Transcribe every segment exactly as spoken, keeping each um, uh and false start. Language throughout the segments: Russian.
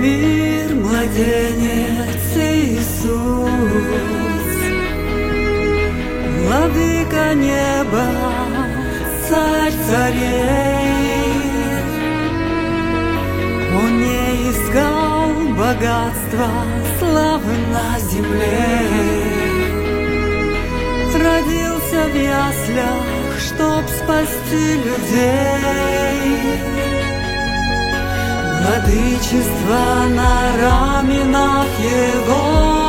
мир младенец Иисус, владыка неба, царь царей. Он не искал богатства, славы на земле, родился в яслях, чтоб спасти людей. Владычество на раменах Его,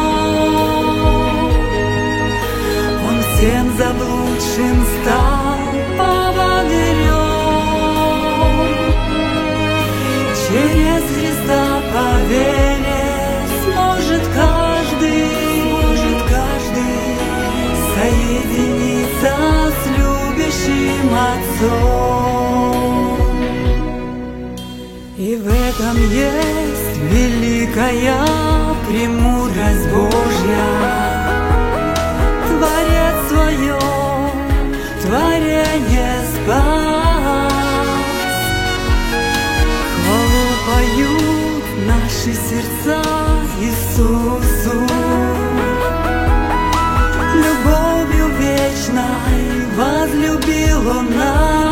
Он всем заблудшим стал поводырем. Через Христа по вере сможет каждый, сможет каждый соединиться с любящим Отцом. И в этом есть великая премудрость Божья. Творец свое творение спас. Хвалу поют наши сердца Иисусу. Любовью вечной возлюбил Он нас.